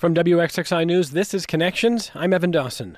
From WXXI News, this is Connections. I'm Evan Dawson.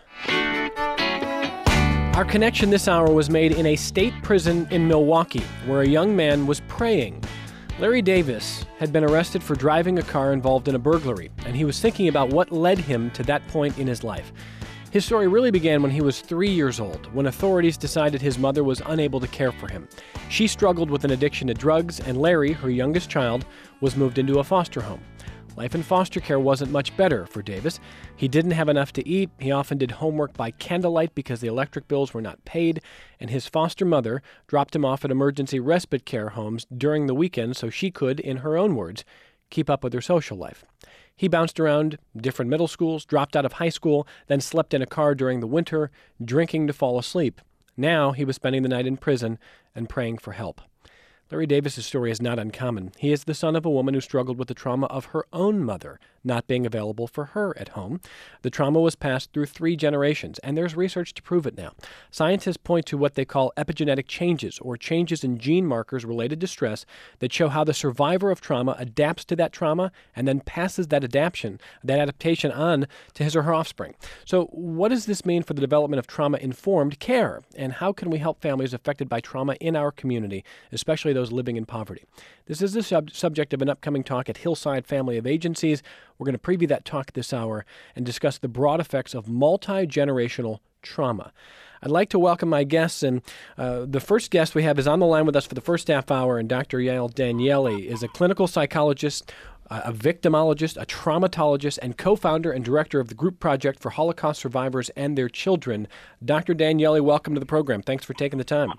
Our connection this hour was made in a state prison in Milwaukee, where a young man was praying. Larry Davis had been arrested for driving a car involved in a burglary, and he was thinking about what led him to that point in his life. His story really began when he was 3 years old, when authorities decided his mother was unable to care for him. She struggled with an addiction to drugs, and Larry, her youngest child, was moved into a foster home. Life in foster care wasn't much better for Davis. He didn't have enough to eat. He often did homework by candlelight because the electric bills were not paid, and his foster mother dropped him off at emergency respite care homes during the weekend so she could, in her own words, keep up with her social life. He bounced around different middle schools, dropped out of high school, then slept in a car during the winter, drinking to fall asleep. Now he was spending the night in prison and praying for help. Larry Davis's story is not uncommon. He is the son of a woman who struggled with the trauma of her own mother not being available for her at home. The trauma was passed through 3 generations, and there's research to prove it now. Scientists point to what they call epigenetic changes, or changes in gene markers related to stress, that show how the survivor of trauma adapts to that trauma and then passes that adaptation on to his or her offspring. So what does this mean for the development of trauma-informed care, and how can we help families affected by trauma in our community, especially those living in poverty? This is the subject of an upcoming talk at Hillside Family of Agencies. We're going to preview that talk this hour and discuss the broad effects of multi-generational trauma. I'd like to welcome my guests, and the first guest we have is on the line with us for the first half hour, and Dr. Yael Danieli is a clinical psychologist, a victimologist, a traumatologist, and co-founder and director of the Group Project for Holocaust Survivors and Their Children. Dr. Danieli, welcome to the program. Thanks for taking the time.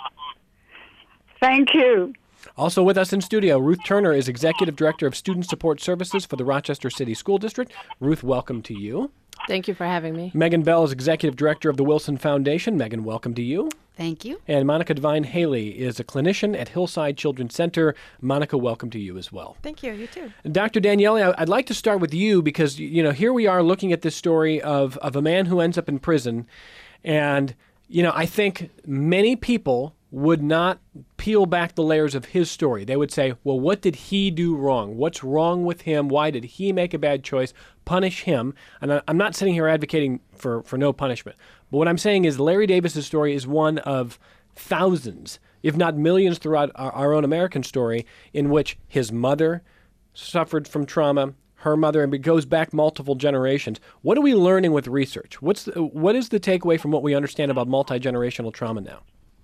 Thank you. Also with us in studio, Ruth Turner is Executive Director of Student Support Services for the Rochester City School District. Ruth, welcome to you. Thank you for having me. Megan Bell is Executive Director of the Wilson Foundation. Megan, welcome to you. Thank you. And Monica Devine Haley is a clinician at Hillside Children's Center. Monica, welcome to you as well. Thank you. You too. Dr. Danieli, I'd like to start with you because, here we are looking at this story of a man who ends up in prison. And, I think many people would not peel back the layers of his story. They would say, well, what did he do wrong? What's wrong with him? Why did he make a bad choice? Punish him. And I'm not sitting here advocating for no punishment. But what I'm saying is Larry Davis's story is one of thousands, if not millions throughout our own American story, in which his mother suffered from trauma, her mother, and it goes back multiple generations. What are we learning with research? What is the takeaway from what we understand about multi-generational trauma now?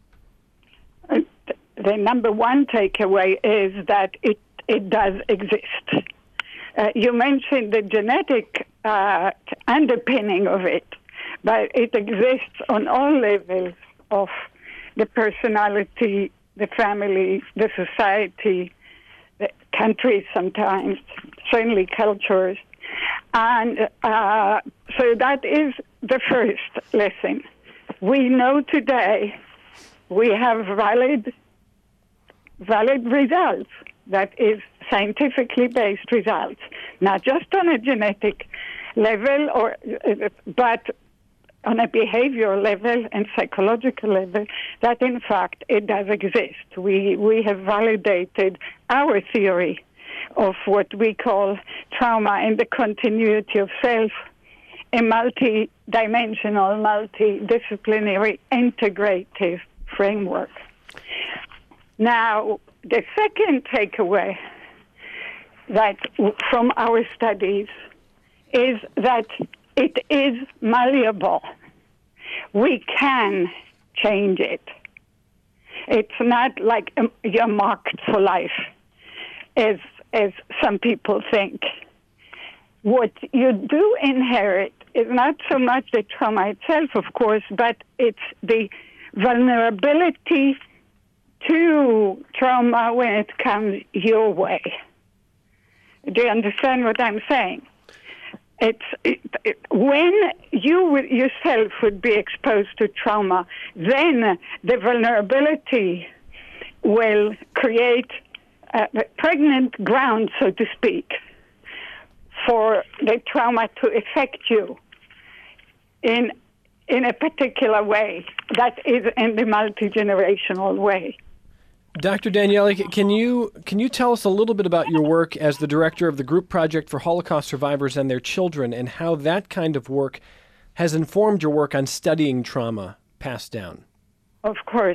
The number one takeaway is that it does exist. You mentioned the genetic underpinning of it, but it exists on all levels of the personality, the family, the society, the countries sometimes, certainly cultures. And so that is the first lesson. We know today we have valid results, that is scientifically based results, not just on a genetic level, but on a behavioral level and psychological level, that in fact it does exist. We have validated our theory of what we call trauma in the continuity of self, a multidimensional, multidisciplinary, integrative framework. Now, the second takeaway that from our studies is that it is malleable. We can change it. It's not like you're marked for life, as some people think. What you do inherit is not so much the trauma itself, of course, but it's the vulnerability to trauma when it comes your way. Do you understand what I'm saying? When you yourself would be exposed to trauma, then the vulnerability will create a pregnant ground, so to speak, for the trauma to affect you in a particular way that is in the multi-generational way. Dr. Danieli, can you tell us a little bit about your work as the director of the Group Project for Holocaust Survivors and Their Children, and how that kind of work has informed your work on studying trauma passed down? Of course.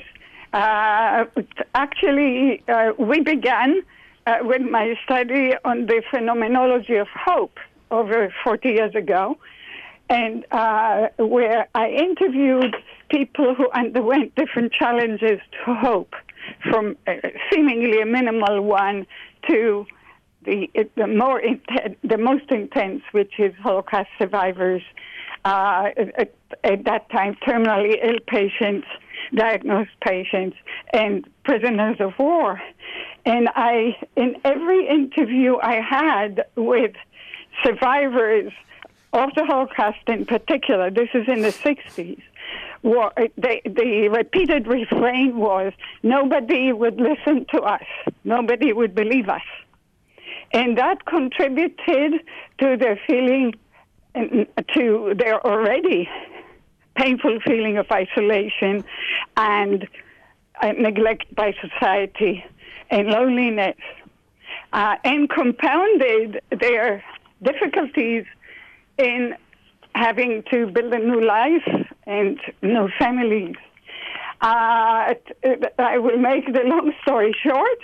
Actually, we began with my study on the phenomenology of hope over 40 years ago, and where I interviewed people who underwent different challenges to hope, from seemingly a minimal one to the most intense, which is Holocaust survivors, at that time terminally ill patients, diagnosed patients, and prisoners of war. And in every interview I had with survivors of the Holocaust in particular, this is in the 60s, the repeated refrain was, nobody would listen to us, nobody would believe us. And that contributed to their feeling, to their already painful feeling of isolation and neglect by society and loneliness, and compounded their difficulties in having to build a new life and new families. I will make the long story short.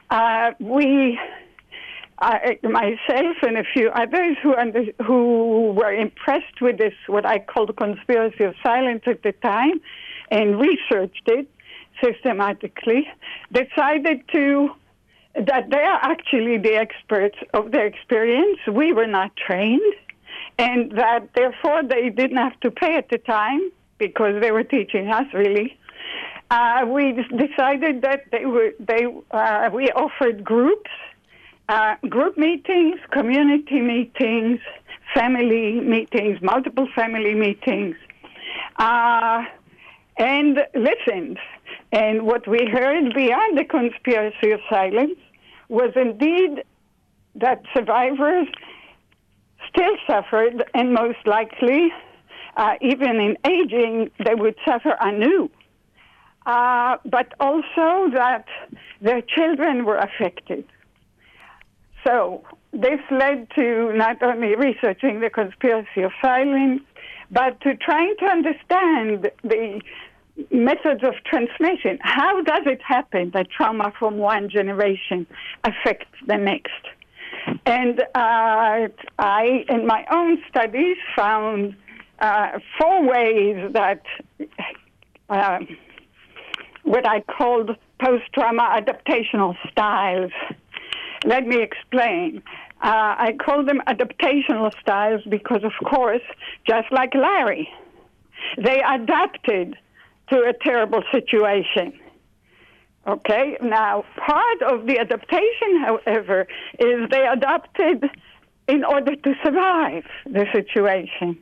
Myself and a few others who were impressed with this, what I called conspiracy of silence at the time, and researched it systematically, decided that they are actually the experts of their experience. We were not trained, and that therefore they didn't have to pay at the time because they were teaching us, really. We decided that we offered group meetings, community meetings, family meetings, multiple family meetings, and listened. And what we heard beyond the conspiracy of silence was indeed that survivors still suffered, and most likely, even in aging, they would suffer anew. But also that their children were affected. So this led to not only researching the conspiracy of silence, but to trying to understand the methods of transmission. How does it happen that trauma from one generation affects the next? And I, in my own studies, found 4 ways that what I called post-trauma adaptational styles. Let me explain. I call them adaptational styles because, of course, just like Larry, they adapted to a terrible situation. Okay? Now, part of the adaptation, however, is they adapted in order to survive the situation.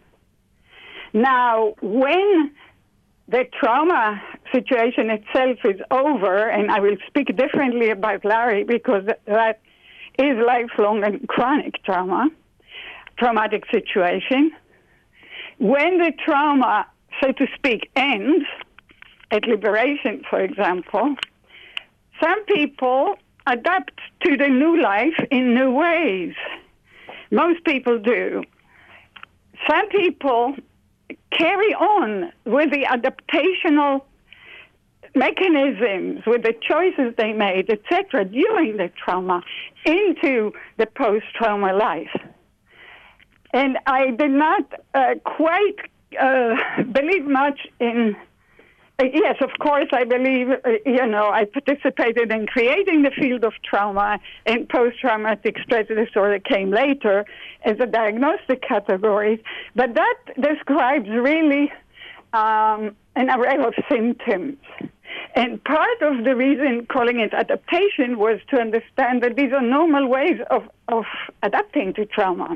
Now, when the trauma situation itself is over, and I will speak differently about Larry because that is lifelong and chronic traumatic situation. When the trauma, so to speak, ends, at liberation, for example, some people adapt to the new life in new ways. Most people do. Some people carry on with the adaptational mechanisms, with the choices they made, etc., during the trauma into the post-trauma life. And I did not quite believe much in... Yes, of course, I believe, I participated in creating the field of trauma, and post-traumatic stress disorder came later as a diagnostic category. But that describes really an array of symptoms. And part of the reason calling it adaptation was to understand that these are normal ways of adapting to trauma.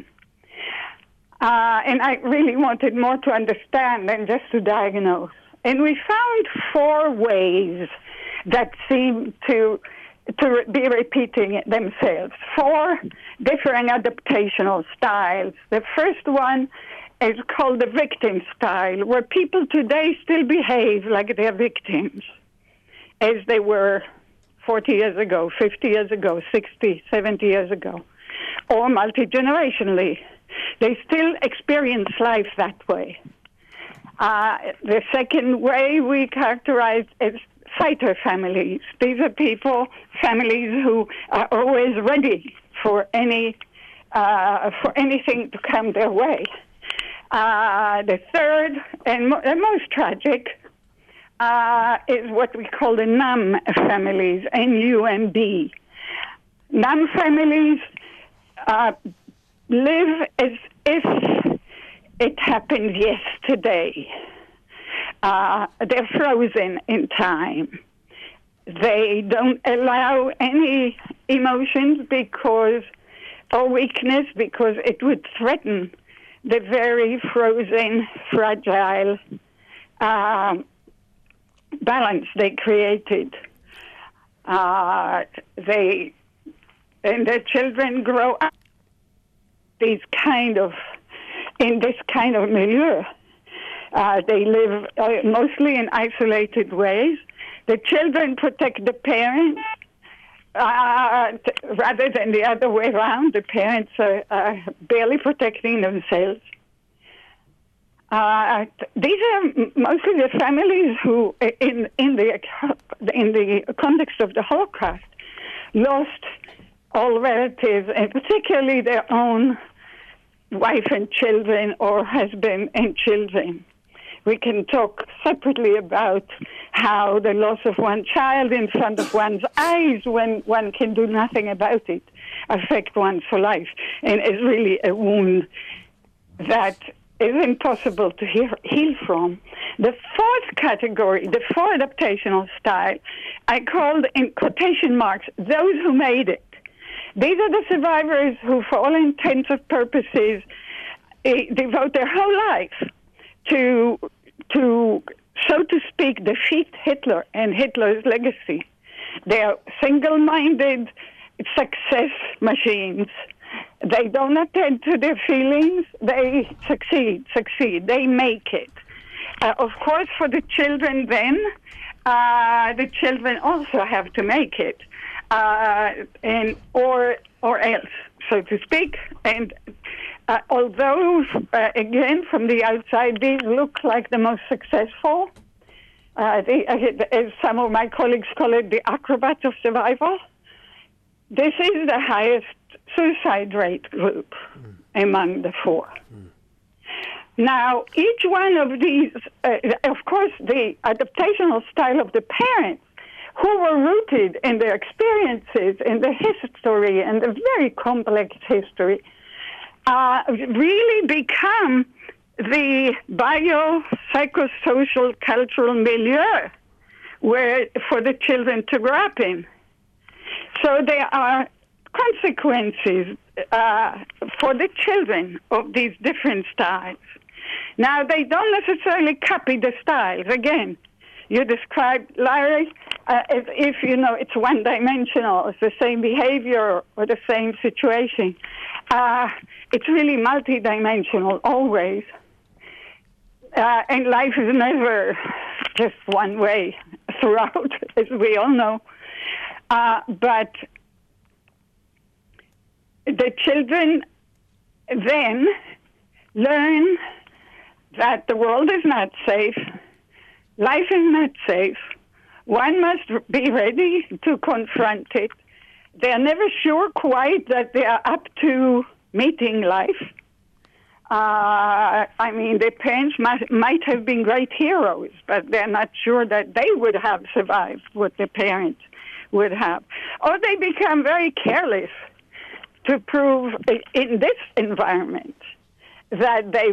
And I really wanted more to understand than just to diagnose. And we found 4 ways that seem to be repeating themselves, 4 different adaptational styles. The first one is called the victim style, where people today still behave like they're victims, as they were 40 years ago, 50 years ago, 60, 70 years ago, or multi-generationally. They still experience life that way. The second way we characterize is fighter families. These are families who are always ready for anything to come their way. The third and the most tragic is what we call the NUMB families, N-U-M-B. NUMB families live as if it happened yesterday. They're frozen in time. They don't allow any emotions or weakness because it would threaten the very frozen, fragile balance they created. And their children grow up in this kind of milieu. They live mostly in isolated ways. The children protect the parents rather than the other way around. The parents are barely protecting themselves. These are mostly the families who, in the context of the Holocaust, lost all relatives, and particularly their own wife and children or husband and children. We can talk separately about how the loss of one child in front of one's eyes, when one can do nothing about it, affect one for life, and is really a wound that is impossible to heal from. The fourth category, the fourth adaptational style, I called in quotation marks, those who made it. These are the survivors who, for all intents and purposes, devote their whole life to, so to speak, defeat Hitler and Hitler's legacy. They are single-minded success machines. They don't attend to their feelings. They succeed. They make it. Of course, for the children then, the children also have to make it, or else, so to speak. And although, again, from the outside, these look like the most successful, as some of my colleagues call it, the acrobats of survival, this is the highest suicide rate group among the four. Now, each one of these, of course, the adaptational style of the parents, who were rooted in their experiences, in the history, and the very complex history, really become the bio-psychosocial cultural milieu for the children to grow up in. So there are consequences for the children of these different styles. Now, they don't necessarily copy the styles. Again, you described, Larry, as if, it's one-dimensional. It's the same behavior or the same situation. It's really multidimensional, always. And life is never just one way throughout, as we all know. But the children then learn that the world is not safe, life is not safe, one must be ready to confront it. They're never sure quite that they are up to meeting life. Their parents might have been great heroes, but they're not sure that they would have survived what their parents would have. Or they become very careless to prove in this environment that they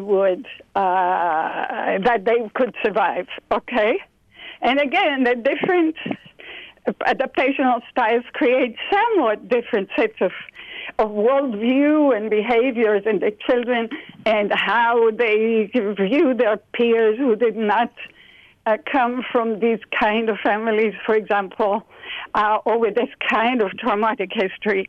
could survive, okay? And again, the different adaptational styles create somewhat different sets of worldview and behaviors in the children, and how they view their peers who did not come from these kind of families, for example, or with this kind of traumatic history.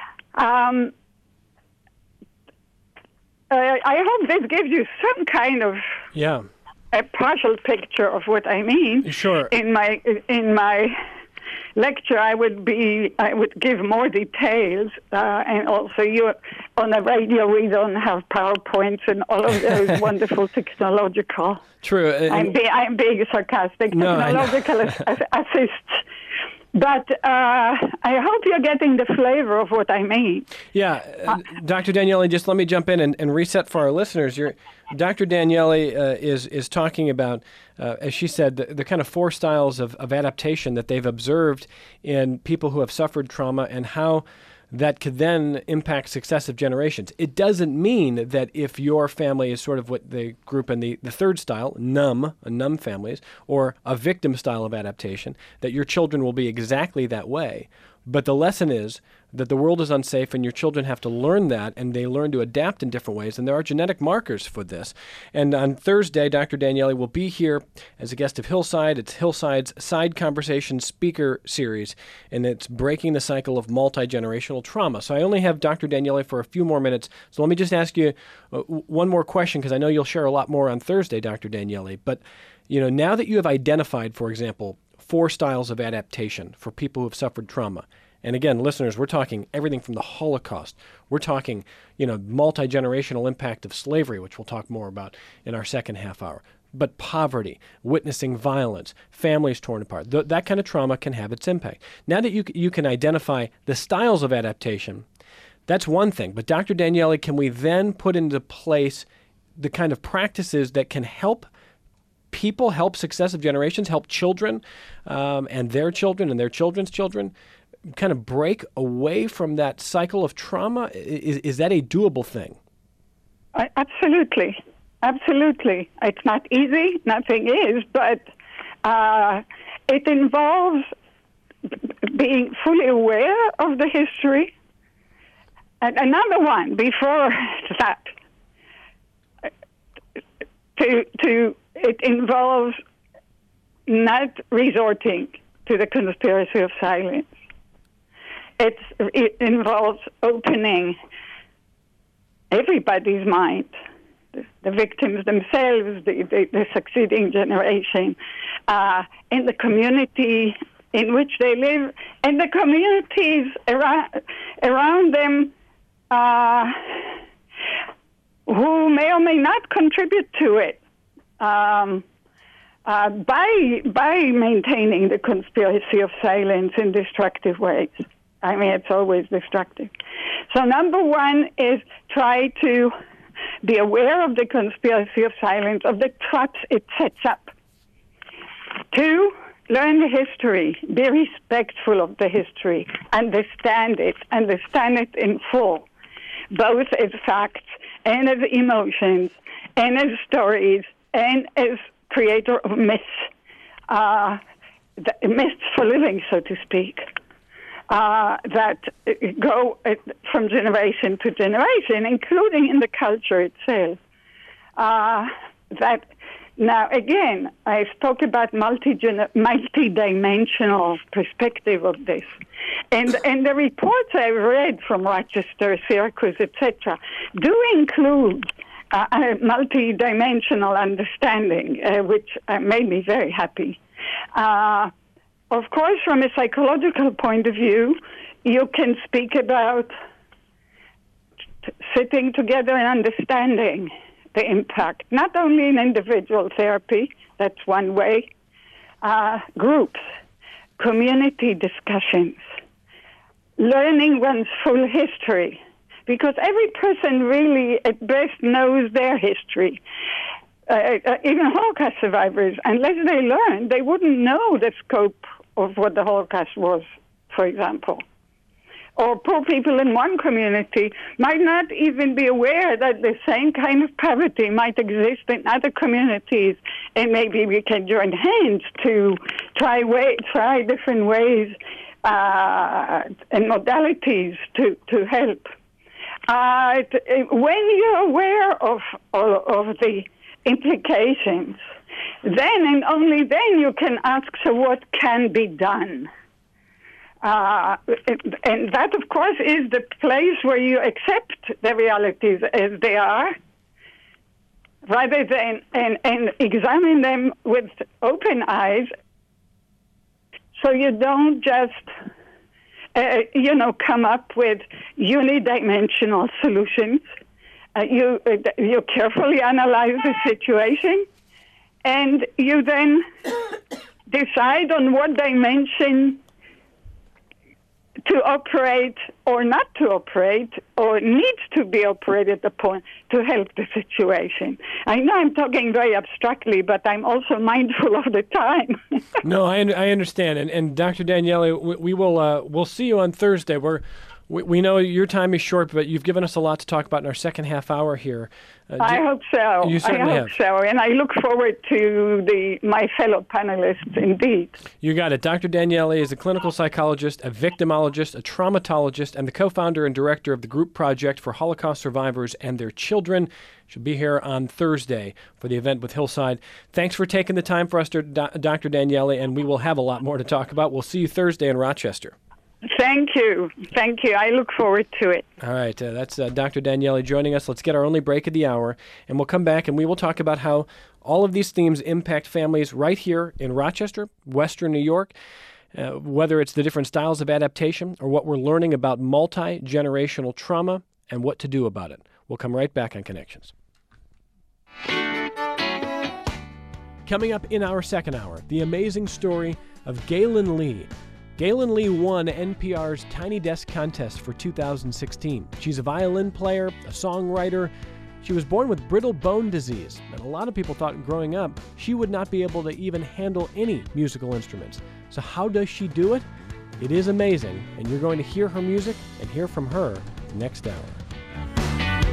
I hope this gives you some kind of a partial picture of what I mean. Sure. In my lecture, I would give more details, and also on the radio we don't have PowerPoints and all of those wonderful technological. True. I'm being sarcastic. No, technological assists. But I hope you're getting the flavor of what I mean. Yeah, Dr. Danieli, just let me jump in and reset for our listeners. Dr. Danieli is talking about, as she said, the kind of 4 styles of adaptation that they've observed in people who have suffered trauma and how that could then impact successive generations. It doesn't mean that if your family is sort of what they group in the third style, numb families, or a victim style of adaptation, that your children will be exactly that way. But the lesson is that the world is unsafe and your children have to learn that, and they learn to adapt in different ways, and there are genetic markers for this. And on Thursday, Dr. Danieli will be here as a guest of Hillside. It's Hillside's Side Conversation speaker series, and it's breaking the cycle of multi-generational trauma. So I only have Dr. Danieli for a few more minutes, so let me just ask you one more question, because I know you'll share a lot more on Thursday, Dr. Danieli. But now that you have identified, for example, 4 styles of adaptation for people who have suffered trauma. And again, listeners, we're talking everything from the Holocaust. We're talking, multi-generational impact of slavery, which we'll talk more about in our second half hour. But poverty, witnessing violence, families torn apart, that kind of trauma can have its impact. Now that you can identify the styles of adaptation, that's one thing. But Dr. Danieli, can we then put into place the kind of practices that can help people, help successive generations, help children and their children's children kind of break away from that cycle of trauma? Is that a doable thing? Absolutely. Absolutely. It's not easy. Nothing is, but it involves being fully aware of the history. And another one before that, it involves not resorting to the conspiracy of silence. It involves opening everybody's mind, the victims themselves, the succeeding generation, in the community in which they live, and the communities around them who may or may not contribute to it. By maintaining the conspiracy of silence in destructive ways. I mean, it's always destructive. So number one is try to be aware of the conspiracy of silence, of the traps it sets up. 2, learn the history. Be respectful of the history. Understand it in full, both as facts and as emotions and as stories and as creator of myths, myths for living, so to speak, that go from generation to generation, including in the culture itself. That now, again, I spoke about multi-dimensional perspective of this. And the reports I've read from Rochester, Syracuse, etc., do include a multi-dimensional understanding, which made me very happy. Of course, from a psychological point of view, you can speak about sitting together and understanding the impact, not only in individual therapy, that's one way, groups, community discussions, learning one's full history, because every person really at best knows their history. Even Holocaust survivors, unless they learn, they wouldn't know the scope of what the Holocaust was, for example. Or poor people in one community might not even be aware that the same kind of poverty might exist in other communities, and maybe we can join hands to try different ways and modalities to help. When you're aware of the implications, then and only then you can ask, so what can be done? And that, of course, is the place where you accept the realities as they are, rather than and examine them with open eyes. So you don't just, come up with unidimensional solutions. You carefully analyze the situation, and you then decide on what dimension to operate or not to operate, or needs to be operated upon to help the situation. I know I'm talking very abstractly, but I'm also mindful of the time. No, I understand. And Dr. Daniele, we'll see you on Thursday. We know your time is short, but you've given us a lot to talk about in our second half hour here. I hope so. You certainly have. So, and I look forward to my fellow panelists, indeed. You got it. Dr. Daniele is a clinical psychologist, a victimologist, a traumatologist, and the co-founder and director of the Group Project for Holocaust Survivors and Their Children. She'll be here on Thursday for the event with Hillside. Thanks for taking the time for us, Dr. Daniele, and we will have a lot more to talk about. We'll see you Thursday in Rochester. Thank you. I look forward to it. All right. That's Dr. Daniele joining us. Let's get our only break of the hour, and we'll come back and we will talk about how all of these themes impact families right here in Rochester, Western New York, whether it's the different styles of adaptation or what we're learning about multi-generational trauma and what to do about it. We'll come right back on Connections. Coming up in our second hour, the amazing story of Galen Lee. Galen Lee won NPR's Tiny Desk Contest for 2016. She's a violin player, a songwriter. She was born with brittle bone disease, and a lot of people thought growing up she would not be able to even handle any musical instruments. So how does she do it? It is amazing, and you're going to hear her music and hear from her next hour.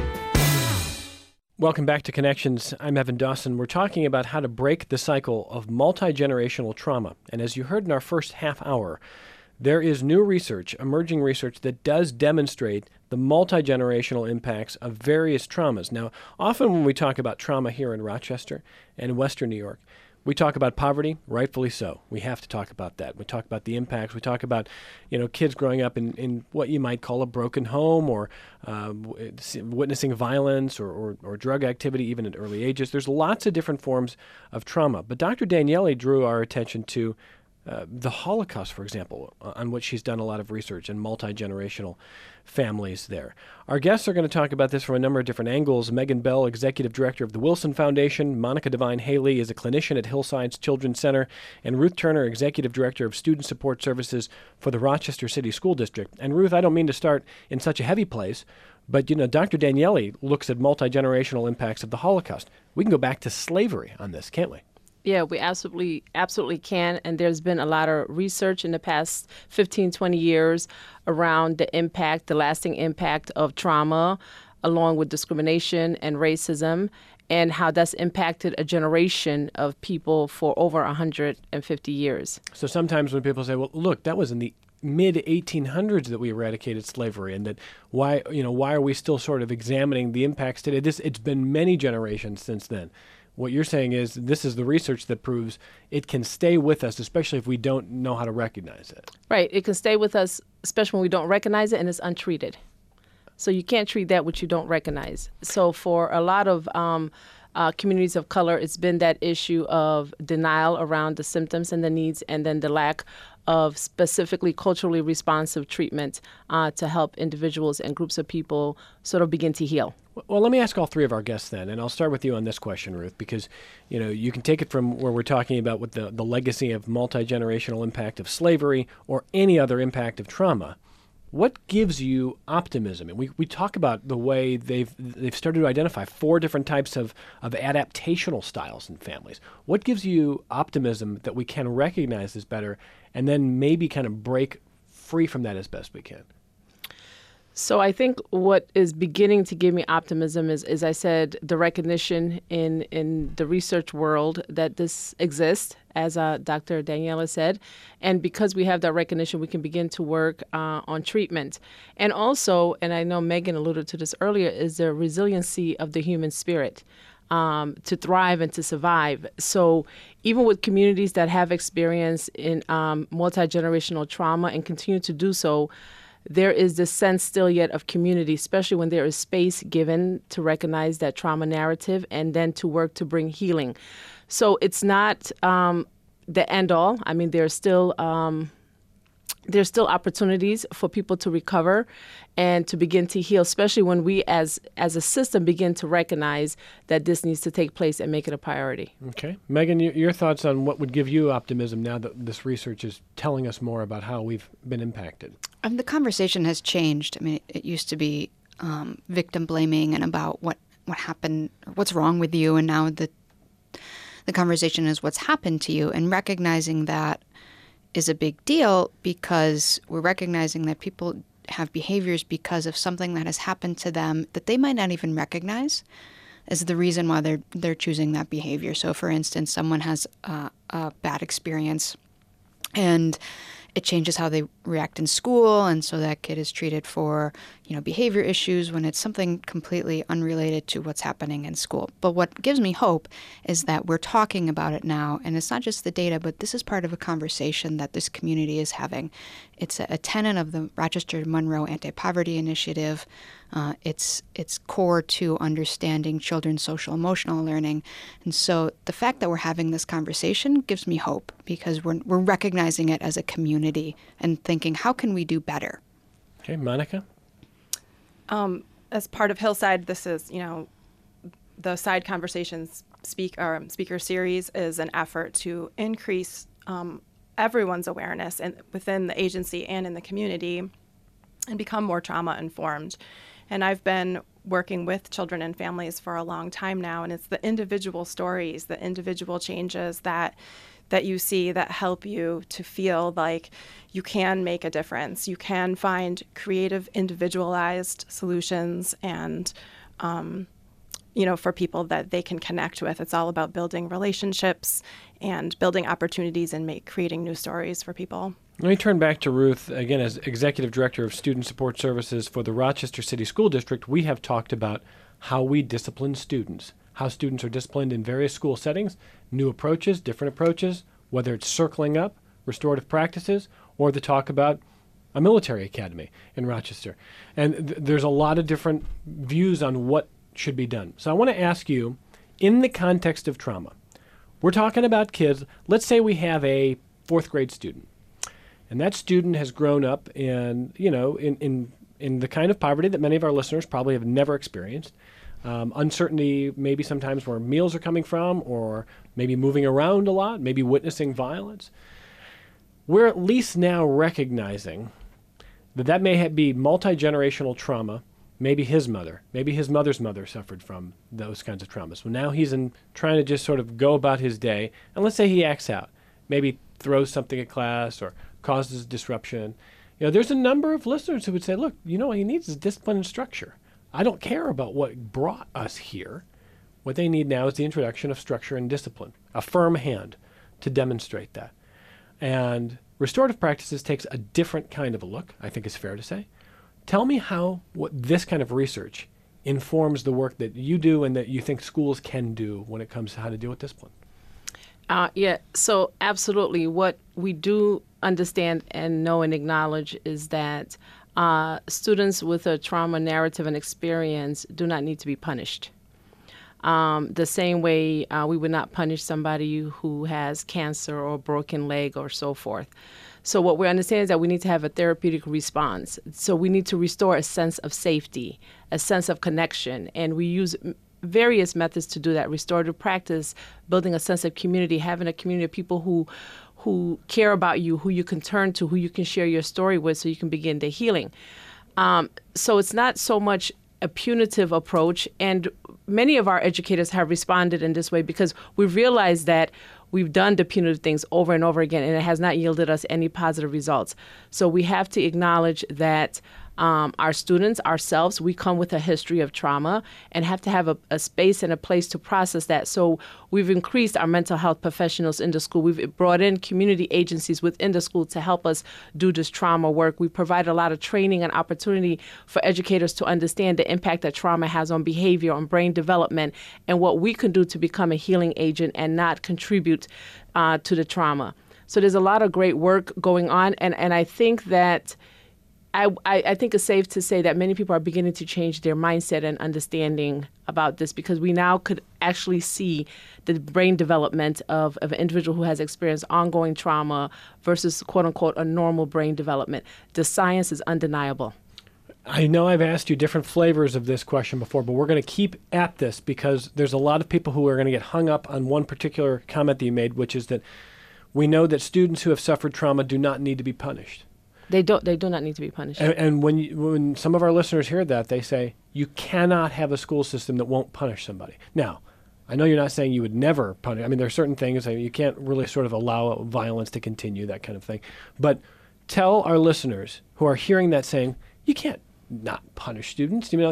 Welcome back to Connections. I'm Evan Dawson. We're talking about how to break the cycle of multi-generational trauma. And as you heard in our first half hour, there is new research, emerging research, that does demonstrate the multi-generational impacts of various traumas. Now, often when we talk about trauma here in Rochester and Western New York, we talk about poverty, rightfully so. We have to talk about that. We talk about the impacts. We talk about, kids growing up in what you might call a broken home, or witnessing violence or drug activity even at early ages. There's lots of different forms of trauma. But Dr. Daniele drew our attention to the Holocaust, for example, on which she's done a lot of research, and multi-generational families there. Our guests are going to talk about this from a number of different angles. Megan Bell, Executive Director of the Wilson Foundation. Monica Devine Haley is a clinician at Hillside's Children's Center. And Ruth Turner, Executive Director of Student Support Services for the Rochester City School District. And Ruth, I don't mean to start in such a heavy place, but, Dr. Daniele looks at multi-generational impacts of the Holocaust. We can go back to slavery on this, can't we? Yeah, we absolutely can. And there's been a lot of research in the past 15, 20 years around the lasting impact of trauma, along with discrimination and racism, and how that's impacted a generation of people for over 150 years. So sometimes when people say, well, look, that was in the mid-1800s that we eradicated slavery, and that why are we still sort of examining the impacts today? It's been many generations since then. What you're saying is this is the research that proves it can stay with us, especially if we don't know how to recognize it. Right. It can stay with us, especially when we don't recognize it and it's untreated. So you can't treat that which you don't recognize. So for a lot of communities of color, it's been that issue of denial around the symptoms and the needs, and then the lack of specifically culturally responsive treatment to help individuals and groups of people sort of begin to heal. Well, let me ask all three of our guests then, and I'll start with you on this question, Ruth, because you can take it from where we're talking about with the legacy of multi-generational impact of slavery or any other impact of trauma. What gives you optimism? And we talk about the way they've started to identify 4 different types of adaptational styles in families. What gives you optimism that we can recognize this better and then maybe kind of break free from that as best we can? So I think what is beginning to give me optimism is, as I said, the recognition in the research world that this exists, as Dr. Daniele said. And because we have that recognition, we can begin to work on treatment. And also, and I know Megan alluded to this earlier, is the resiliency of the human spirit to thrive and to survive. So even with communities that have experience in multi-generational trauma and continue to do so, there is this sense still yet of community, especially when there is space given to recognize that trauma narrative and then to work to bring healing. So it's not the end all. I mean, there's still opportunities for people to recover and to begin to heal, especially when we as a system begin to recognize that this needs to take place and make it a priority. Okay. Megan, your thoughts on what would give you optimism now that this research is telling us more about how we've been impacted? The conversation has changed. I mean, it used to be victim blaming and about what happened, what's wrong with you, and now the conversation is what's happened to you, and recognizing that is a big deal because we're recognizing that people have behaviors because of something that has happened to them that they might not even recognize as the reason why they're choosing that behavior. So, for instance, someone has a bad experience and it changes how they react in school, and so that kid is treated for, behavior issues when it's something completely unrelated to what's happening in school. But what gives me hope is that we're talking about it now, and it's not just the data, but this is part of a conversation that this community is having. It's a tenet of the Rochester Monroe Anti-Poverty Initiative. It's core to understanding children's social emotional learning. And so the fact that we're having this conversation gives me hope because we're recognizing it as a community and thinking, how can we do better? Okay, Monica? As part of Hillside, this is, the Side Conversations speaker series is an effort to increase everyone's awareness within the agency and in the community and become more trauma informed. And I've been working with children and families for a long time now, and it's the individual stories, the individual changes that you see that help you to feel like you can make a difference. You can find creative, individualized solutions and, for people that they can connect with. It's all about building relationships and building opportunities and creating new stories for people. Let me turn back to Ruth. Again, as Executive Director of Student Support Services for the Rochester City School District, we have talked about how we discipline students, how students are disciplined in various school settings, new approaches, different approaches, whether it's circling up, restorative practices, or the talk about a military academy in Rochester. And there's a lot of different views on what should be done. So I want to ask you, in the context of trauma, we're talking about kids. Let's say we have a fourth grade student, and that student has grown up in the kind of poverty that many of our listeners probably have never experienced. Uncertainty, maybe sometimes where meals are coming from, or maybe moving around a lot, maybe witnessing violence. We're at least now recognizing that may be multi-generational trauma. Maybe his mother's mother suffered from those kinds of traumas. Well, now he's trying to just sort of go about his day, and let's say he acts out, maybe throws something at class or causes disruption. There's a number of listeners who would say, look, what he needs is discipline and structure. I don't care about what brought us here. What they need now is the introduction of structure and discipline, a firm hand to demonstrate that. And restorative practices takes a different kind of a look, I think is fair to say. Tell me what this kind of research informs the work that you do and that you think schools can do when it comes to how to deal with discipline. So absolutely. What we do understand and know and acknowledge is that students with a trauma narrative and experience do not need to be punished. The same way we would not punish somebody who has cancer or a broken leg or so forth. So what we understand is that we need to have a therapeutic response. So we need to restore a sense of safety, a sense of connection, and we use various methods to do that. Restorative practice, building a sense of community, having a community of people who care about you, who you can turn to, who you can share your story with so you can begin the healing. So it's not so much a punitive approach, and many of our educators have responded in this way because we've realized that we've done the punitive things over and over again, and it has not yielded us any positive results. So we have to acknowledge that our students, ourselves, we come with a history of trauma and have to have a space and a place to process that. So we've increased our mental health professionals in the school. We've brought in community agencies within the school to help us do this trauma work. We provide a lot of training and opportunity for educators to understand the impact that trauma has on behavior, on brain development, and what we can do to become a healing agent and not contribute to the trauma. So there's a lot of great work going on, and I think that I think it's safe to say that many people are beginning to change their mindset and understanding about this, because we now could actually see the brain development of an individual who has experienced ongoing trauma versus, quote unquote, a normal brain development. The science is undeniable. I know I've asked you different flavors of this question before, but we're going to keep at this because there's a lot of people who are going to get hung up on one particular comment that you made, which is that we know that students who have suffered trauma do not need to be punished. They do not need to be punished. And when some of our listeners hear that, they say, you cannot have a school system that won't punish somebody. Now, I know you're not saying you would never punish. I mean, there are certain things that you can't really sort of allow violence to continue, that kind of thing. But tell our listeners who are hearing that saying, you can't not punish students. You know,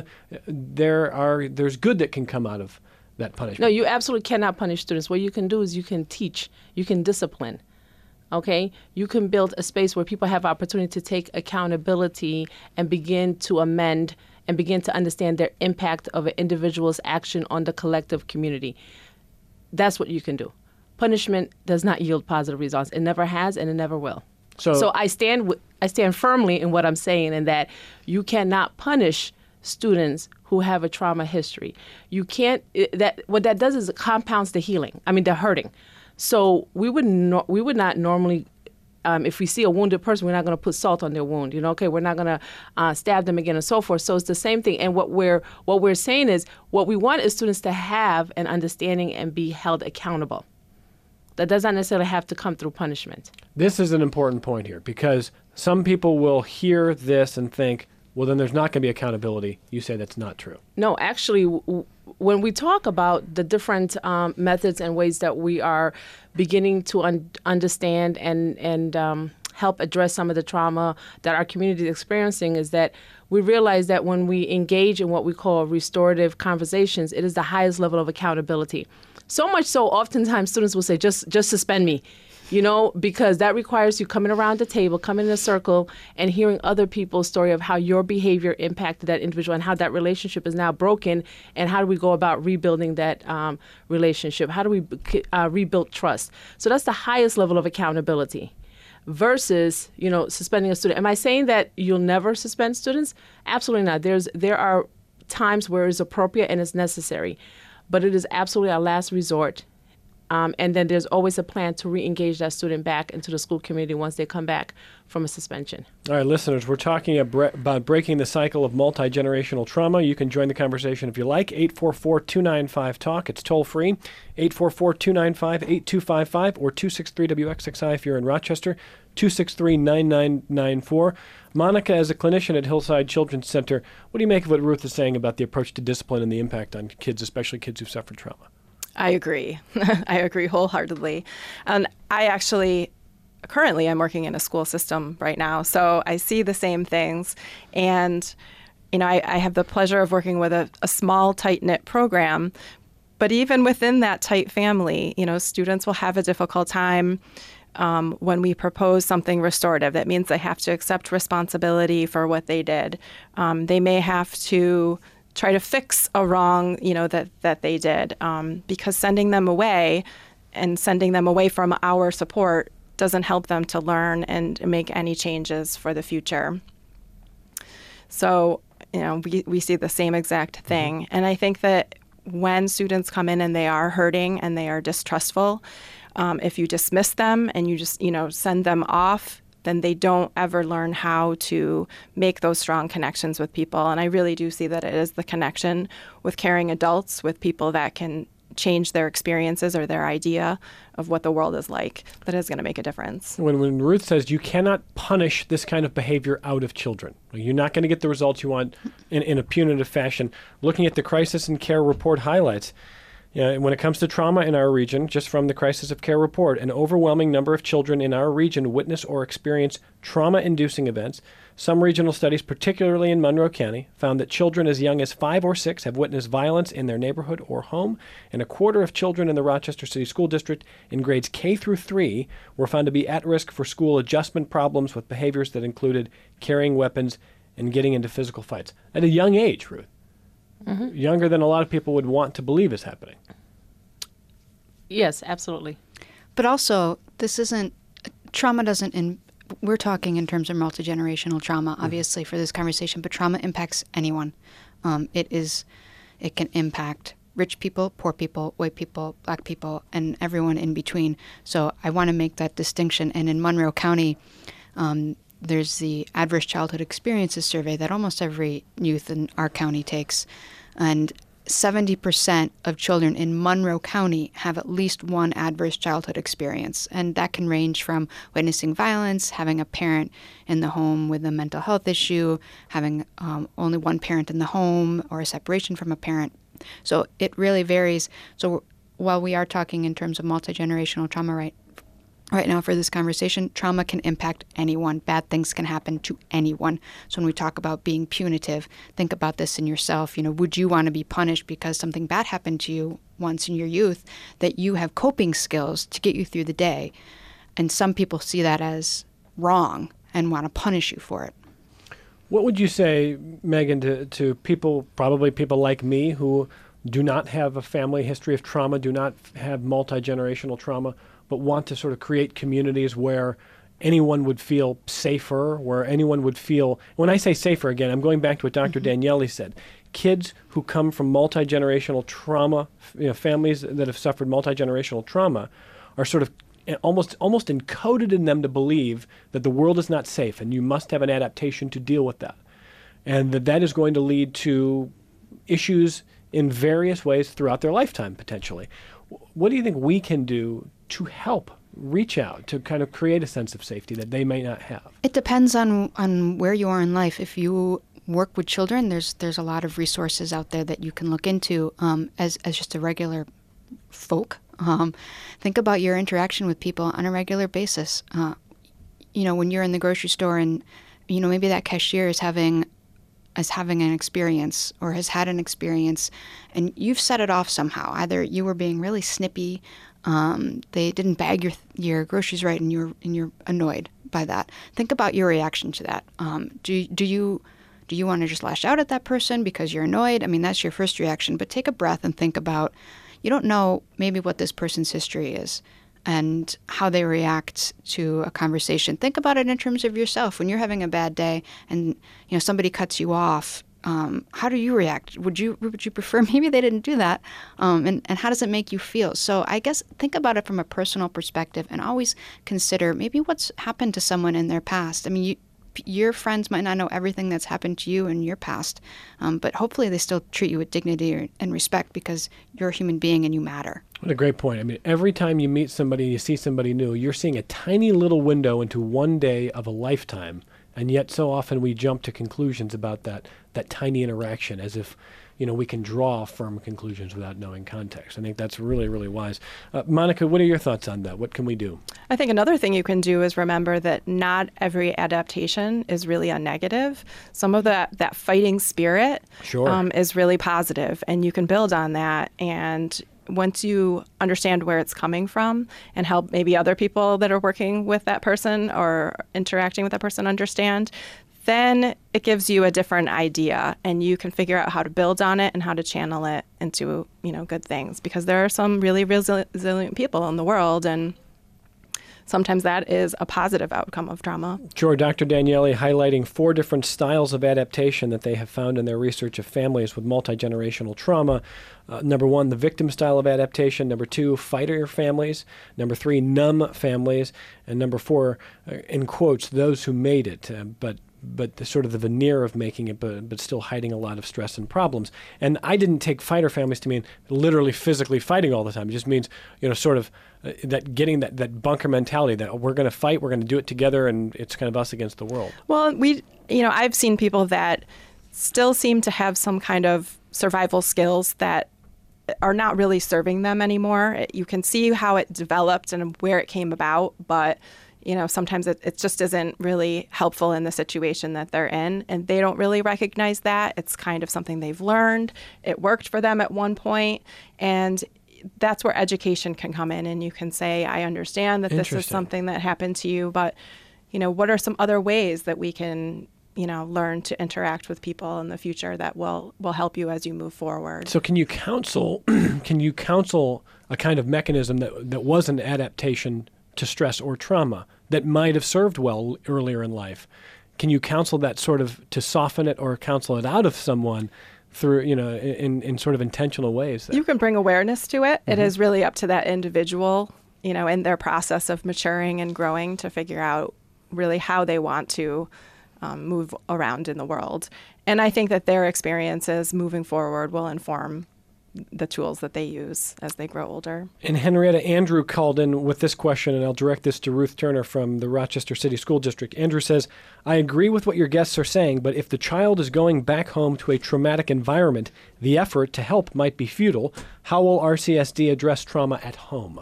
there's good that can come out of that punishment. No, you absolutely cannot punish students. What you can do is you can teach, you can discipline. Okay, you can build a space where people have opportunity to take accountability and begin to amend and begin to understand their impact of an individual's action on the collective community. That's what you can do. Punishment does not yield positive results. It never has, and it never will. So I stand firmly in what I'm saying, in that you cannot punish students who have a trauma history. You can't. What that does is it compounds the healing. I mean, the hurting. So we would not normally, if we see a wounded person, we're not going to put salt on their wound. You know, okay, we're not going to stab them again and so forth. So it's the same thing. And what we're saying is, what we want is students to have an understanding and be held accountable. That does not necessarily have to come through punishment. This is an important point here, because some people will hear this and think, well, then there's not going to be accountability. You say that's not true. No, actually, when we talk about the different methods and ways that we are beginning to understand and help address some of the trauma that our community is experiencing, is that we realize that when we engage in what we call restorative conversations, it is the highest level of accountability. So much so, oftentimes students will say, just suspend me. You know, because that requires you coming around the table, coming in a circle, and hearing other people's story of how your behavior impacted that individual and how that relationship is now broken, and how do we go about rebuilding that relationship? How do we rebuild trust? So that's the highest level of accountability versus, you know, suspending a student. Am I saying that you'll never suspend students? Absolutely not. There are times where it's appropriate and it's necessary, but it is absolutely our last resort. And then there's always a plan to re-engage that student back into the school community once they come back from a suspension. All right, listeners, we're talking about breaking the cycle of multi-generational trauma. You can join the conversation if you like. 844-295-TALK. It's toll-free. 844-295-8255 or 263-WXXI if you're in Rochester, 263-9994. Monica, as a clinician at Hillside Children's Center, what do you make of what Ruth is saying about the approach to discipline and the impact on kids, especially kids who've suffered trauma? I agree. I agree wholeheartedly. And currently I'm working in a school system right now, so I see the same things. And, you know, I have the pleasure of working with a small, tight-knit program. But even within that tight family, you know, students will have a difficult time when we propose something restorative. That means they have to accept responsibility for what they did. They may have to try to fix a wrong, you know, that they did, because sending them away from our support doesn't help them to learn and make any changes for the future. So, you know, we see the same exact thing. And I think that when students come in and they are hurting and they are distrustful, if you dismiss them and you just, you know, send them off, then they don't ever learn how to make those strong connections with people. And I really do see that it is the connection with caring adults, with people that can change their experiences or their idea of what the world is like, that is going to make a difference. When Ruth says you cannot punish this kind of behavior out of children, you're not going to get the results you want in a punitive fashion. Looking at the Crisis and Care Report highlights, when it comes to trauma in our region, just from the Crisis of Care Report, an overwhelming number of children in our region witness or experience trauma-inducing events. Some regional studies, particularly in Monroe County, found that children as young as 5 or 6 have witnessed violence in their neighborhood or home, and a quarter of children in the Rochester City School District in grades K through 3 were found to be at risk for school adjustment problems with behaviors that included carrying weapons and getting into physical fights. At a young age, Ruth. Mm-hmm. Younger than a lot of people would want to believe is happening. Yes, absolutely. But also, trauma doesn't we're talking in terms of multi-generational trauma, obviously, for this conversation, but trauma impacts anyone. It can impact rich people, poor people, white people, black people, and everyone in between. So I want to make that distinction. And in Monroe County, there's the Adverse Childhood Experiences Survey that almost every youth in our county takes. And 70% of children in Monroe County have at least one adverse childhood experience. And that can range from witnessing violence, having a parent in the home with a mental health issue, having only one parent in the home, or a separation from a parent. So it really varies. So while we are talking in terms of multi-generational trauma right now for this conversation, trauma can impact anyone. Bad things can happen to anyone. So when we talk about being punitive, think about this in yourself. Would you want to be punished because something bad happened to you once in your youth, that you have coping skills to get you through the day? And some people see that as wrong and want to punish you for it. What would you say, Megan, to people, probably people like me, who do not have a family history of trauma, do not have multi-generational trauma, but want to sort of create communities where anyone would feel safer, where anyone would feel, when I say safer, again, I'm going back to what Dr. Daniele said. Kids who come from multi-generational trauma, families that have suffered multi-generational trauma, are sort of almost encoded in them to believe that the world is not safe and you must have an adaptation to deal with that. And that is going to lead to issues in various ways throughout their lifetime, potentially. What do you think we can do to help reach out, to kind of create a sense of safety that they may not have? It depends on where you are in life. If you work with children, there's a lot of resources out there that you can look into as just a regular folk. Think about your interaction with people on a regular basis. When you're in the grocery store and, maybe that cashier is having an experience or has had an experience, and you've set it off somehow. Either you were being really snippy, they didn't bag your groceries right, and you're annoyed by that. Think about your reaction to that. Do you want to just lash out at that person because you're annoyed? I mean, that's your first reaction. But take a breath and think about, you don't know maybe what this person's history is and how they react to a conversation. Think about it in terms of yourself. When you're having a bad day and somebody cuts you off, how do you react? Would you prefer maybe they didn't do that? And how does it make you feel? So I guess think about it from a personal perspective and always consider maybe what's happened to someone in their past. I mean, your friends might not know everything that's happened to you in your past, but hopefully they still treat you with dignity and respect because you're a human being and you matter. What a great point. I mean, every time you meet somebody, you see somebody new, you're seeing a tiny little window into one day of a lifetime, and yet so often we jump to conclusions about that tiny interaction as if we can draw firm conclusions without knowing context. I think that's really, really wise. Monica, what are your thoughts on that? What can we do? I think another thing you can do is remember that not every adaptation is really a negative. Some of that fighting spirit is really positive, and you can build on that. And once you understand where it's coming from and help maybe other people that are working with that person or interacting with that person understand, then it gives you a different idea, and you can figure out how to build on it and how to channel it into, good things, because there are some really resilient people in the world, and sometimes that is a positive outcome of trauma. Sure. Dr. Daniele highlighting 4 different styles of adaptation that they have found in their research of families with multi-generational trauma. Number 1, the victim style of adaptation. Number 2, fighter families. Number 3, numb families. And number 4, in quotes, those who made it, but the sort of the veneer of making it, but still hiding a lot of stress and problems. And I didn't take fighter families to mean literally physically fighting all the time. It just means, sort of that getting that bunker mentality that we're going to fight, we're going to do it together, and it's kind of us against the world. Well, I've seen people that still seem to have some kind of survival skills that are not really serving them anymore. You can see how it developed and where it came about, but sometimes it just isn't really helpful in the situation that they're in, and they don't really recognize that. It's kind of something they've learned. It worked for them at one point, and that's where education can come in, and you can say, I understand that this is something that happened to you, but, what are some other ways that we can, learn to interact with people in the future that will help you as you move forward? So can you counsel a kind of mechanism that was an adaptation to stress or trauma that might have served well earlier in life. Can you counsel that sort of to soften it or counsel it out of someone through, in sort of intentional ways? You can bring awareness to it. Mm-hmm. It is really up to that individual, in their process of maturing and growing to figure out really how they want to move around in the world. And I think that their experiences moving forward will inform the tools that they use as they grow older. And Henrietta, Andrew called in with this question, and I'll direct this to Ruth Turner from the Rochester City School District. Andrew says, I agree with what your guests are saying, but if the child is going back home to a traumatic environment, the effort to help might be futile. How will RCSD address trauma at home?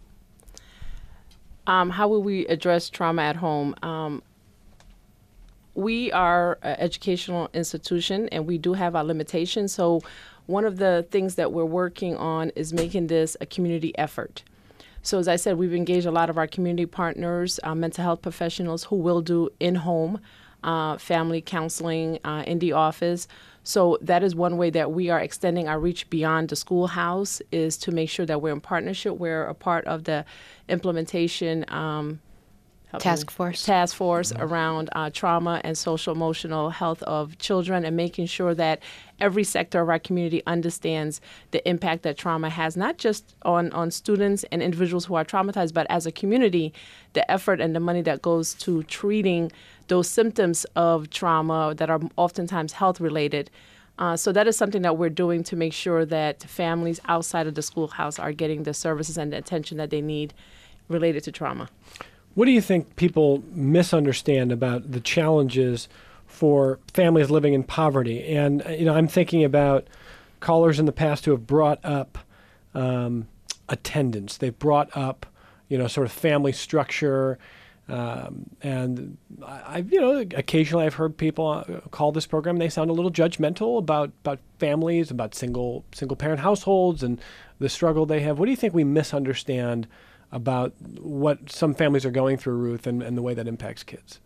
How will we address trauma at home? We are an educational institution, and we do have our limitations. So one of the things that we're working on is making this a community effort. So as I said, we've engaged a lot of our community partners, mental health professionals who will do in-home family counseling in the office. So that is one way that we are extending our reach beyond the schoolhouse, is to make sure that we're in partnership. We're a part of the implementation task force around trauma and social emotional health of children, and making sure that every sector of our community understands the impact that trauma has, not just on students and individuals who are traumatized, but as a community, the effort and the money that goes to treating those symptoms of trauma that are oftentimes health related. So that is something that we're doing to make sure that families outside of the schoolhouse are getting the services and the attention that they need related to trauma. What do you think people misunderstand about the challenges for families living in poverty? And, I'm thinking about callers in the past who have brought up attendance. They've brought up, sort of family structure. And occasionally I've heard people call this program, they sound a little judgmental about families, about single parent households and the struggle they have. What do you think we misunderstand about what some families are going through, Ruth, and the way that impacts kids?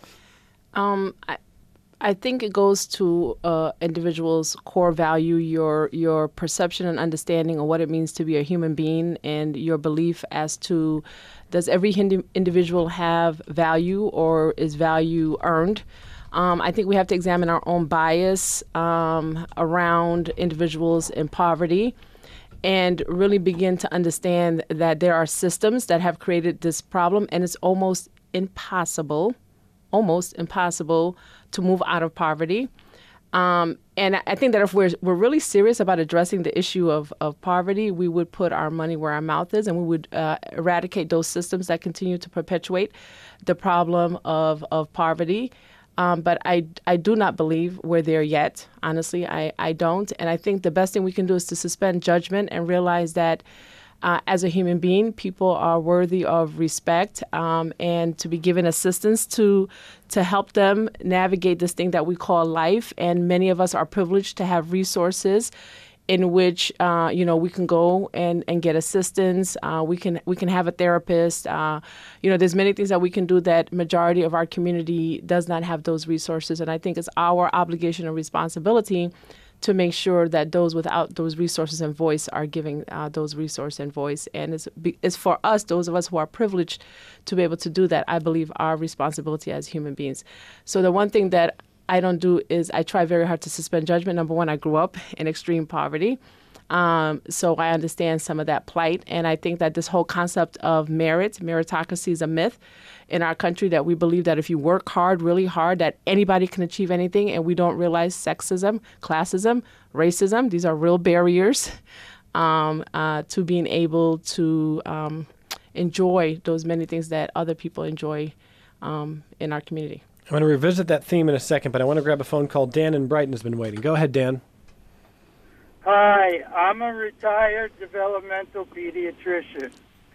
I think it goes to individuals' core value, your perception and understanding of what it means to be a human being, and your belief as to, does every individual have value, or is value earned? I think we have to examine our own bias around individuals in poverty, and really begin to understand that there are systems that have created this problem, and it's almost impossible to move out of poverty. And I think that if we're really serious about addressing the issue of poverty, we would put our money where our mouth is, and we would eradicate those systems that continue to perpetuate the problem of poverty. But I do not believe we're there yet. Honestly, I don't. And I think the best thing we can do is to suspend judgment and realize that as a human being, people are worthy of respect, and to be given assistance to help them navigate this thing that we call life. And many of us are privileged to have resources in which we can go and get assistance. We can have a therapist. There's many things that we can do that majority of our community does not have those resources. And I think it's our obligation and responsibility to make sure that those without those resources and voice are giving those resources and voice. And it's for us, those of us who are privileged to be able to do that, I believe our responsibility as human beings. So the one thing that I don't do is I try very hard to suspend judgment. Number one, I grew up in extreme poverty. So I understand some of that plight. And I think that this whole concept of meritocracy is a myth in our country, that we believe that if you work hard, really hard, that anybody can achieve anything. And we don't realize sexism, classism, racism, these are real barriers to being able to enjoy those many things that other people enjoy in our community. I'm going to revisit that theme in a second, but I want to grab a phone call. Dan in Brighton has been waiting. Go ahead, Dan. Hi, I'm a retired developmental pediatrician,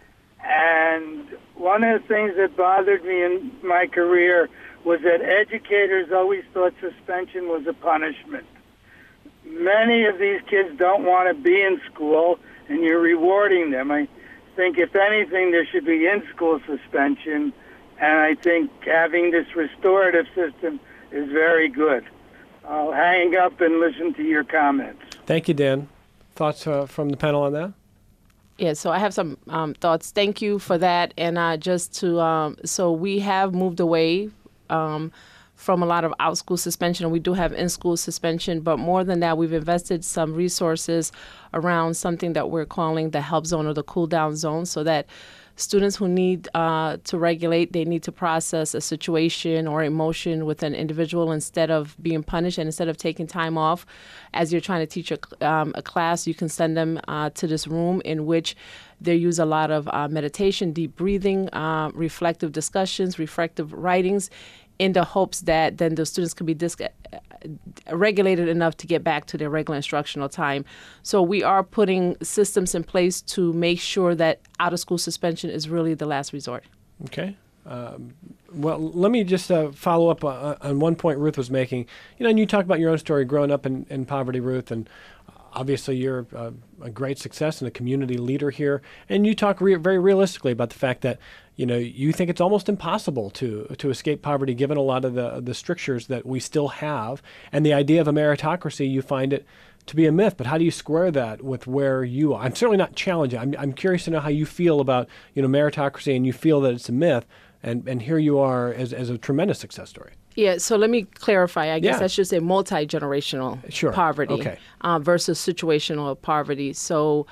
and one of the things that bothered me in my career was that educators always thought suspension was a punishment. Many of these kids don't want to be in school, and you're rewarding them. I think, if anything, there should be in-school suspension, and I think having this restorative system is very good. I'll hang up and listen to your comments. Thank you, Dan. Thoughts from the panel on that? Yeah, so I have some thoughts. Thank you for that. And so we have moved away from a lot of out-school suspension. We do have in-school suspension, but more than that, we've invested some resources around something that we're calling the help zone or the cool-down zone, so that students who need to regulate, they need to process a situation or emotion with an individual instead of being punished, and instead of taking time off as you're trying to teach a class, you can send them to this room in which they use a lot of meditation, deep breathing, reflective discussions, reflective writings, in the hopes that then the students can be regulated enough to get back to their regular instructional time. So we are putting systems in place to make sure that out-of-school suspension is really the last resort. Okay. Well, let me just follow up on one point Ruth was making. And you talk about your own story growing up in poverty, Ruth, and obviously you're a great success and a community leader here. And you talk very realistically about the fact that you think it's almost impossible to escape poverty given a lot of the strictures that we still have. And the idea of a meritocracy, you find it to be a myth. But how do you square that with where you are? I'm certainly not challenging. I'm curious to know how you feel about meritocracy, and you feel that it's a myth. And here you are as a tremendous success story. Yeah, so let me clarify. I guess I should say multi-generational poverty versus situational poverty. So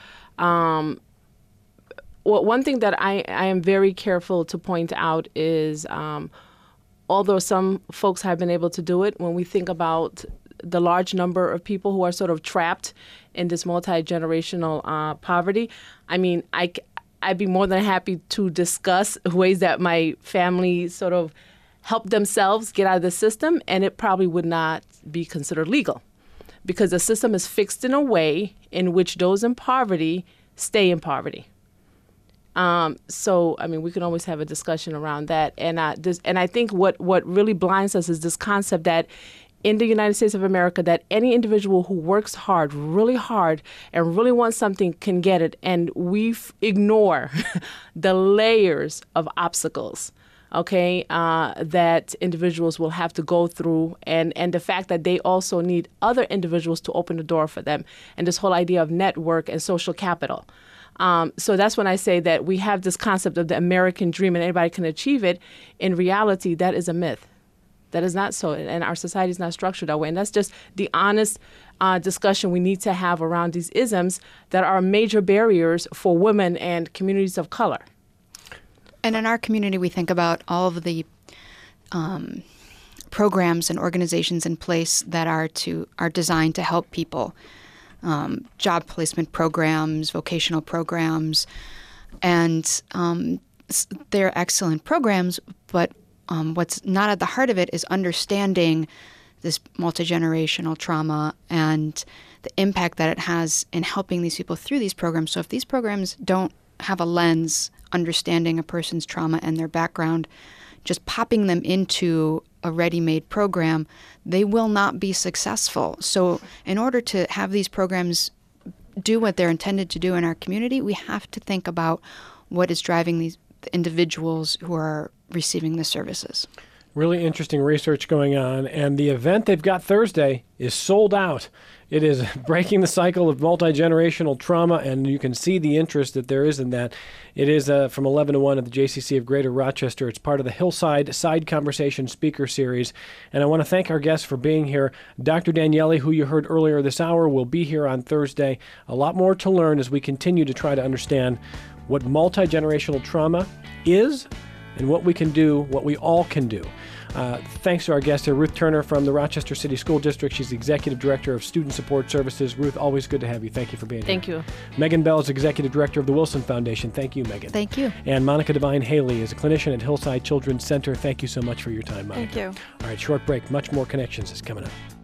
one thing that I am very careful to point out is although some folks have been able to do it, when we think about the large number of people who are sort of trapped in this multi-generational poverty, I mean, I'd be more than happy to discuss ways that my family sort of help themselves get out of the system, and it probably would not be considered legal because the system is fixed in a way in which those in poverty stay in poverty. So, I mean, we can always have a discussion around that. And I think what really blinds us is this concept that in the United States of America, that any individual who works hard, and really wants something can get it. And we ignore the layers of obstacles, that individuals will have to go through, and the fact that they also need other individuals to open the door for them, and this whole idea of network and social capital. So that's when I say that we have this concept of the American dream and anybody can achieve it. In reality, that is a myth. That is not so, and our society is not structured that way. And that's just the honest discussion we need to have around these isms that are major barriers for women and communities of color. And in our community, we think about all of the programs and organizations in place that are designed to help people. Job placement programs, vocational programs, and they're excellent programs, but what's not at the heart of it is understanding this multi-generational trauma and the impact that it has in helping these people through these programs. So if these programs don't have a lens understanding a person's trauma and their background, just popping them into a ready-made program, they will not be successful. So in order to have these programs do what they're intended to do in our community, we have to think about what is driving these individuals who are receiving the services. Really interesting research going on, and the event they've got Thursday is sold out. It is breaking the cycle of multi-generational trauma, and you can see the interest that there is in that. It is from 11 to 1 at the JCC of Greater Rochester. It's part of the Hillside Side Conversation Speaker Series, and I want to thank our guests for being here. Dr. Daniele, who you heard earlier this hour, will be here on Thursday. A lot more to learn as we continue to try to understand what multi-generational trauma is and what we can do, what we all can do. Thanks to our guest here, Ruth Turner from the Rochester City School District. She's the Executive Director of Student Support Services. Ruth, always good to have you. Thank you for being here. Thank you. Megan Bell is Executive Director of the Wilson Foundation. Thank you, Megan. Thank you. And Monica Devine Haley is a clinician at Hillside Children's Center. Thank you so much for your time, Monica. Thank you. All right, short break. Much more Connections is coming up.